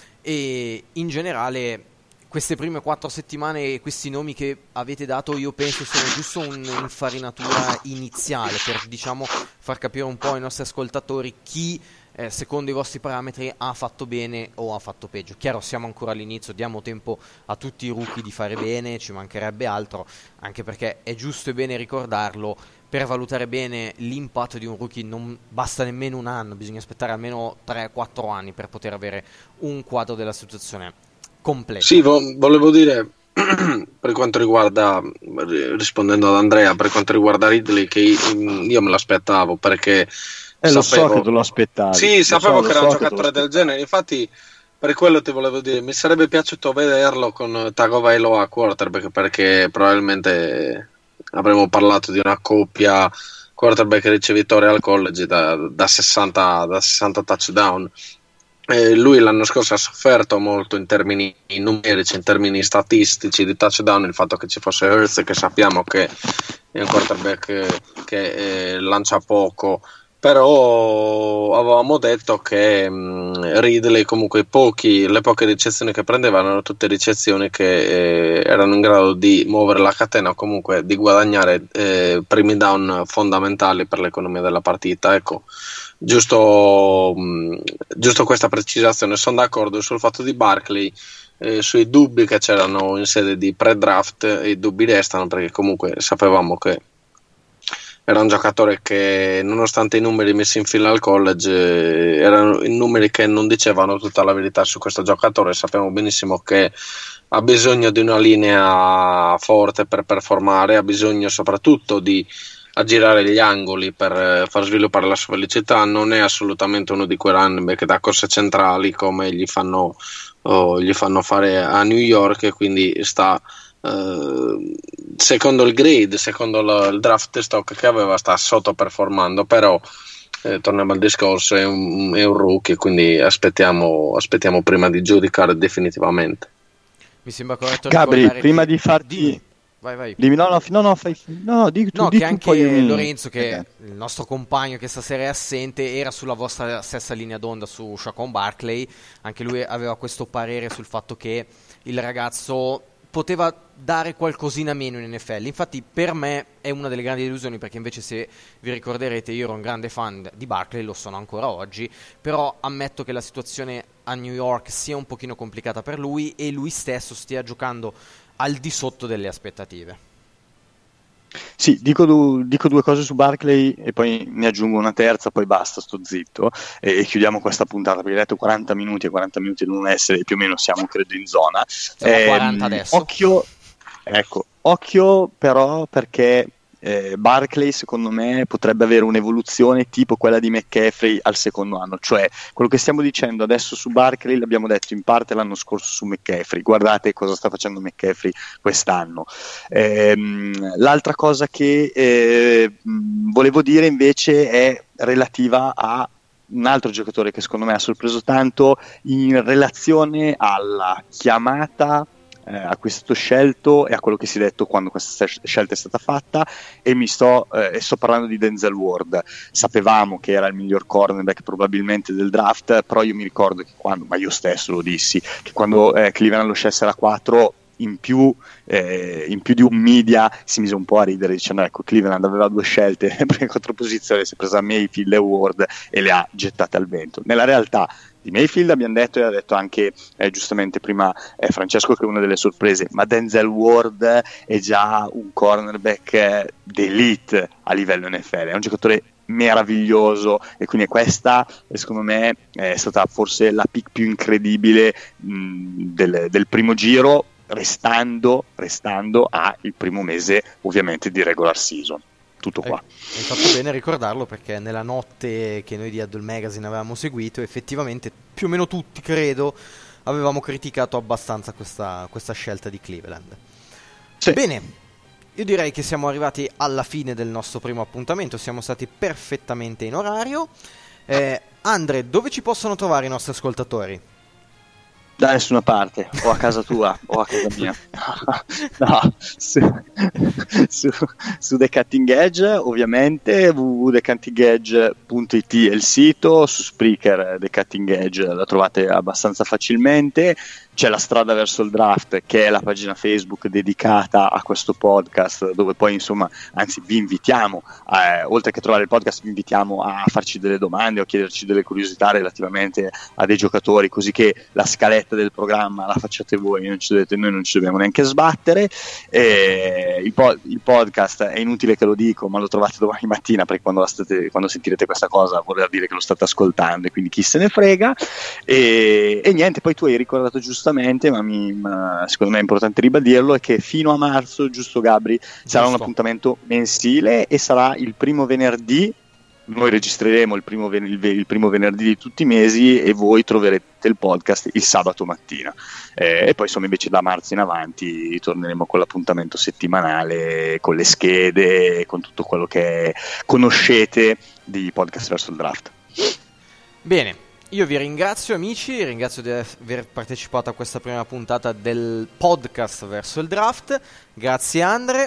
E in generale queste prime quattro settimane, questi nomi che avete dato, io penso siano giusto un'infarinatura iniziale per, diciamo, far capire un po' ai nostri ascoltatori chi eh, secondo i vostri parametri ha fatto bene o ha fatto peggio. Chiaro, siamo ancora all'inizio, diamo tempo a tutti i rookie di fare bene, ci mancherebbe altro, anche perché è giusto e bene ricordarlo, per valutare bene l'impatto di un rookie non basta nemmeno un anno, bisogna aspettare almeno tre quattro anni per poter avere un quadro della situazione completo. Sì, vo- volevo dire per quanto riguarda, rispondendo ad Andrea, per quanto riguarda Ridley, che io me l'aspettavo, perché eh, sapevo, lo so che tu lo aspettavi. Sì, lo sapevo so, che era so un che giocatore del genere, infatti per quello ti volevo dire, mi sarebbe piaciuto vederlo con Tagovailoa a quarterback, perché probabilmente avremmo parlato di una coppia quarterback ricevitore al college da, da, sessanta, da sessanta touchdown. Eh, lui l'anno scorso ha sofferto molto in termini numerici, in termini statistici di touchdown, il fatto che ci fosse Hurts, che sappiamo che è un quarterback che, che eh, lancia poco, però avevamo detto che mh, Ridley comunque pochi, le poche ricezioni che prendevano erano tutte ricezioni che eh, erano in grado di muovere la catena o comunque di guadagnare eh, primi down fondamentali per l'economia della partita. Ecco, giusto, mh, giusto questa precisazione. Sono d'accordo sul fatto di Barkley, eh, sui dubbi che c'erano in sede di pre-draft, i dubbi restano, perché comunque sapevamo che era un giocatore che, nonostante i numeri messi in fila al college, eh, erano i numeri che non dicevano tutta la verità su questo giocatore. Sappiamo benissimo che ha bisogno di una linea forte per performare, ha bisogno soprattutto di aggirare gli angoli per eh, far sviluppare la sua velocità. Non è assolutamente uno di quei running back da corse centrali come gli fanno, oh, gli fanno fare a New York, e quindi sta Uh, secondo il grade, secondo lo, il draft stock che aveva, sta sottoperformando, però eh, torniamo al discorso, è un, è un rookie, quindi aspettiamo, aspettiamo prima di giudicare definitivamente. Mi sembra corretto Gabri, prima che... di farti Dimmi. Vai, vai. Dimmi, no, no, no, no, fai... no, no, di, tu, no di che tu, anche poi... Lorenzo, che okay. è il nostro compagno che stasera è assente, era sulla vostra stessa linea d'onda su Saquon Barkley. Anche lui aveva questo parere sul fatto che il ragazzo poteva dare qualcosina meno in N F L. Infatti per me è una delle grandi delusioni, perché invece, se vi ricorderete, io ero un grande fan di Barkley, lo sono ancora oggi, però ammetto che la situazione a New York sia un pochino complicata per lui e lui stesso stia giocando al di sotto delle aspettative. Sì, dico, du- dico due cose su Barkley e poi ne aggiungo una terza, poi basta, sto zitto e, e chiudiamo questa puntata, perché hai detto quaranta minuti e quaranta minuti devono essere, più o meno siamo credo in zona. Siamo a quaranta adesso. Occhio, ecco, occhio però, perché eh, Barkley secondo me potrebbe avere un'evoluzione tipo quella di McCaffrey al secondo anno, cioè quello che stiamo dicendo adesso su Barkley l'abbiamo detto in parte l'anno scorso su McCaffrey, guardate cosa sta facendo McCaffrey quest'anno. Ehm, l'altra cosa che eh, volevo dire invece è relativa a un altro giocatore che secondo me ha sorpreso tanto in relazione alla chiamata eh, a cui è stato scelto e a quello che si è detto quando questa scelta è stata fatta, e mi sto, eh, sto parlando di Denzel Ward. Sapevamo che era il miglior cornerback probabilmente del draft, però io mi ricordo che quando, ma io stesso lo dissi, che quando eh, Cleveland lo scelse alla quattro, in più, eh, in più di un media si mise un po' a ridere dicendo ecco, Cleveland aveva due scelte per quattro posizioni, si è presa Mayfield e Ward e le ha gettate al vento. Nella realtà di Mayfield abbiamo detto, e ha detto anche eh, giustamente prima eh, Francesco, che è una delle sorprese, ma Denzel Ward è già un cornerback eh, d'elite a livello N F L, è un giocatore meraviglioso, e quindi questa secondo me è stata forse la pick più incredibile mh, del, del primo giro, restando, restando a il primo mese ovviamente di regular season. Tutto qua. Hai fatto bene a ricordarlo, perché nella notte che noi di Adult Magazine avevamo seguito effettivamente più o meno tutti, credo, avevamo criticato abbastanza questa, questa scelta di Cleveland. Sì. Bene, io direi che siamo arrivati alla fine del nostro primo appuntamento, siamo stati perfettamente in orario. eh, Andre, dove ci possono trovare i nostri ascoltatori? Da nessuna parte, o a casa tua o a casa mia. No, su, su, su The Cutting Edge ovviamente, w w w punto the cutting edge punto i t è il sito, su Spreaker The Cutting Edge la trovate abbastanza facilmente. C'è La Strada Verso il Draft, che è la pagina Facebook dedicata a questo podcast, dove poi insomma, anzi vi invitiamo, eh, oltre che trovare il podcast, vi invitiamo a farci delle domande o chiederci delle curiosità relativamente a dei giocatori, così che la scaletta del programma la facciate voi, non ci dovete, noi non ci dobbiamo neanche sbattere. E il, po- il podcast è inutile che lo dico, ma lo trovate domani mattina, perché quando, la state, quando sentirete questa cosa vorrà dire che lo state ascoltando, e quindi chi se ne frega. E, e niente, poi tu hai ricordato giusto, ma, mi, ma secondo me è importante ribadirlo, è che fino a marzo, giusto Gabri, giusto, sarà un appuntamento mensile e sarà il primo venerdì. Noi registreremo il primo, ven- il, il primo venerdì di tutti i mesi e voi troverete il podcast il sabato mattina, eh, e poi insomma invece da marzo in avanti torneremo con l'appuntamento settimanale, con le schede, con tutto quello che conoscete di Podcast Verso il Draft. Bene, io vi ringrazio amici, ringrazio di aver partecipato a questa prima puntata del podcast Verso il Draft. Grazie Andre.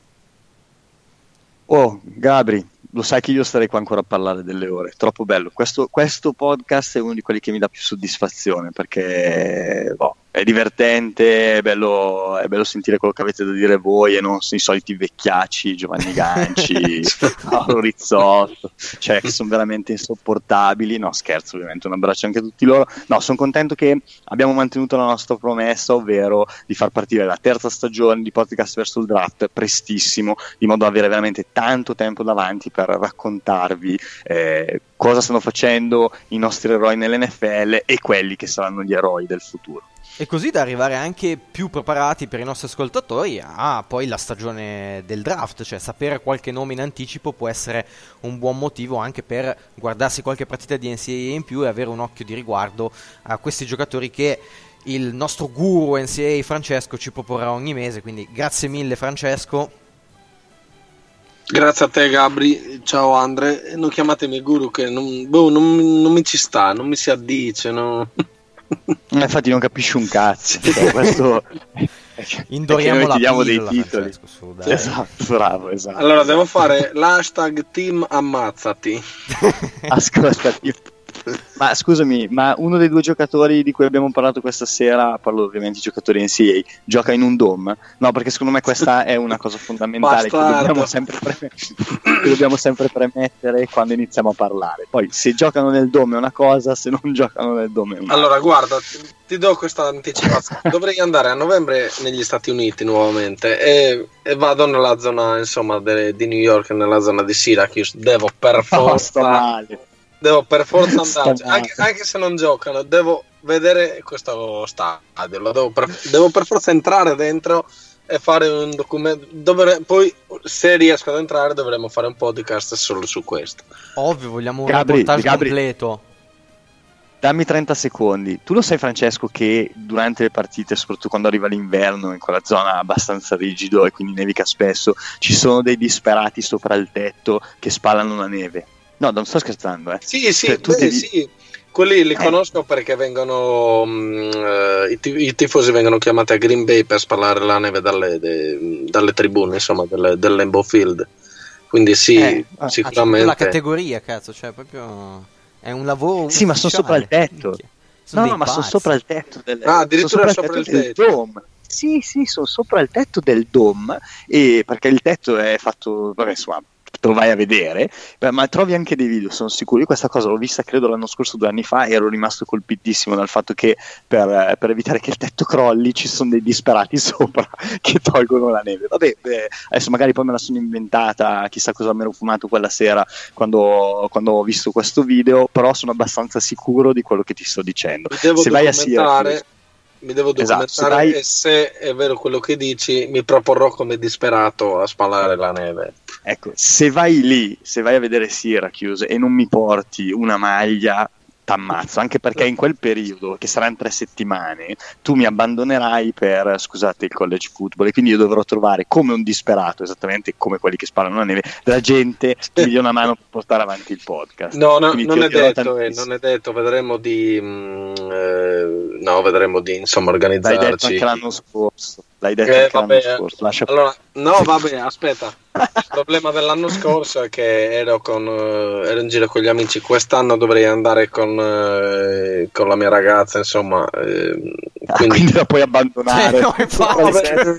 Oh Gabri, lo sai che io starei qua ancora a parlare delle ore, troppo bello. Questo, questo podcast è uno di quelli che mi dà più soddisfazione, perché boh, è divertente, è bello, è bello sentire quello che avete da dire voi e non i soliti vecchiacci, Giovanni Ganci, Paolo Rizzotto, cioè che sono veramente insopportabili. No, scherzo, ovviamente, un abbraccio anche a tutti loro. No, sono contento che abbiamo mantenuto la nostra promessa, ovvero di far partire la terza stagione di Podcast Verso il Draft prestissimo, di modo da avere veramente tanto tempo davanti per raccontarvi eh, cosa stanno facendo i nostri eroi nell'N F L e quelli che saranno gli eroi del futuro. E così da arrivare anche più preparati per i nostri ascoltatori a poi la stagione del draft, cioè sapere qualche nome in anticipo può essere un buon motivo anche per guardarsi qualche partita di N C A A in più e avere un occhio di riguardo a questi giocatori che il nostro guru N C A A Francesco ci proporrà ogni mese. Quindi grazie mille Francesco. Grazie a te Gabri, ciao Andre, non chiamatemi guru che non, boh, non, non mi ci sta, non mi si addice, no? Infatti non capisci un cazzo, cioè, questo indoriamo la diamo dei pillola, titoli. Su, dai. Esatto, bravo, esatto. Allora devo fare l'hashtag team ammazzati. Ascolta, io... ma scusami, ma uno dei due giocatori di cui abbiamo parlato questa sera, parlo ovviamente di giocatori N C A A, gioca in un dome? No, perché secondo me questa è una cosa fondamentale che dobbiamo, sempre pre- che dobbiamo sempre premettere quando iniziamo a parlare. Poi se giocano nel dome è una cosa, se non giocano nel dome è un'altra. Allora guarda, ti, ti do questa anticipazione. Dovrei andare a novembre negli Stati Uniti nuovamente e, e vado nella zona, insomma, de, di New York, nella zona di Syracuse. Devo per forza no, male. Devo per forza andarci, anche, anche se non giocano, devo vedere questo stadio, lo devo, per, devo per forza entrare dentro e fare un documento. Dovre... Poi, se riesco ad entrare, dovremmo fare un podcast solo su questo. Ovvio, vogliamo Gabri, un reportage Gabri, completo. Dammi trenta secondi. Tu lo sai, Francesco, che durante le partite, soprattutto quando arriva l'inverno, in quella zona abbastanza rigido e quindi nevica spesso, ci sono dei disperati sopra il tetto che spalano la neve. No, non sto scherzando, eh. Sì, sì, cioè, tu beh, devi... sì. Quelli li eh. conosco perché vengono mh, uh, i, tif- i tifosi vengono chiamati a Green Bay per spalare la neve dalle, de- dalle tribune, insomma, del, del Lambeau Field. Quindi sì, eh. Ah, sicuramente. c'è la categoria, cazzo, cioè proprio è un lavoro. Sì, ma sono sopra il tetto. Sono no, ma pazzi. sono sopra il tetto del, ah, addirittura sopra, sopra il tetto, il del tetto. dome. Sì, sì, sono sopra il tetto del dome, e perché il tetto è fatto, vabbè, insomma, te lo vai a vedere, ma trovi anche dei video, sono sicuro. Io questa cosa l'ho vista credo l'anno scorso, due anni fa, e ero rimasto colpitissimo dal fatto che per, per evitare che il tetto crolli ci sono dei disperati sopra che tolgono la neve. Vabbè, beh, adesso magari poi me la sono inventata, chissà cosa mi ero fumato quella sera quando, quando ho visto questo video, però sono abbastanza sicuro di quello che ti sto dicendo. Mi devo se vai a documentare, mi devo documentare, esatto, se vai... e se è vero quello che dici mi proporrò come disperato a spalare la neve. Ecco, se vai lì, se vai a vedere Syracuse e non mi porti una maglia, t'ammazzo, anche perché in quel periodo, che saranno tre settimane, tu mi abbandonerai per, scusate, il college football, e quindi io dovrò trovare come un disperato, esattamente come quelli che spalano la neve, della gente che mi dia una mano per portare avanti il podcast. No, no, Quindi non è detto, eh, tantissimo. non è detto, vedremo di mh, eh, no, vedremo di insomma L'hai organizzarci. detto anche l'anno scorso. L'hai detto Eh, anche vabbè, l'anno scorso. Lascia... allora, no, vabbè, aspetta. Il problema dell'anno scorso è che ero, con, uh, ero in giro con gli amici. Quest'anno dovrei andare con, uh, con la mia ragazza, insomma. Eh, ah, quindi... quindi la puoi abbandonare. Eh, no, infatti.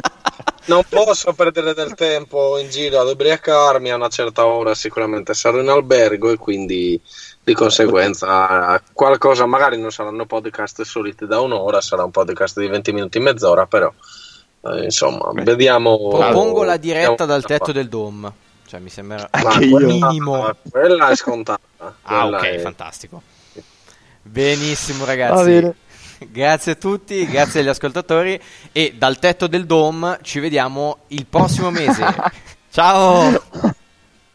Non posso perdere del tempo in giro ad ubriacarmi. A una certa ora sicuramente sarò in albergo, e quindi di conseguenza qualcosa, magari non saranno podcast soliti da un'ora, sarà un podcast di venti minuti, mezz'ora, però eh, insomma, Beh, vediamo. Propongo la diretta dal tetto fa. del Dome, cioè mi sembra Anche il io. minimo. Quella è scontata. Ah, Quella ok, è... fantastico. Benissimo, Va ragazzi. bene. Grazie a tutti, grazie agli ascoltatori, e dal tetto del Dome ci vediamo il prossimo mese. Ciao!